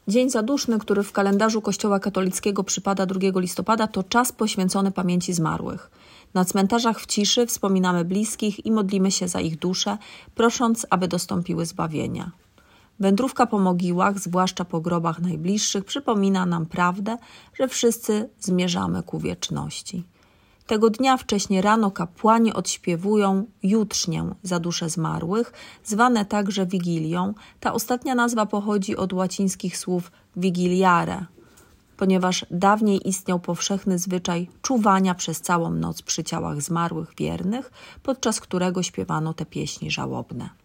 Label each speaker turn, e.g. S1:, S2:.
S1: Dzień Zaduszny, który w kalendarzu Kościoła katolickiego przypada 2 listopada, to czas poświęcony pamięci zmarłych. Na cmentarzach w ciszy wspominamy bliskich i modlimy się za ich dusze, prosząc, aby dostąpiły zbawienia. Wędrówka po mogiłach, zwłaszcza po grobach najbliższych, przypomina nam prawdę, że wszyscy zmierzamy ku wieczności. Tego dnia wcześnie rano kapłani odśpiewują jutrznię za dusze zmarłych, zwane także Wigilią. Ta ostatnia nazwa pochodzi od łacińskich słów vigiliare, ponieważ dawniej istniał powszechny zwyczaj czuwania przez całą noc przy ciałach zmarłych wiernych, podczas którego śpiewano te pieśni żałobne.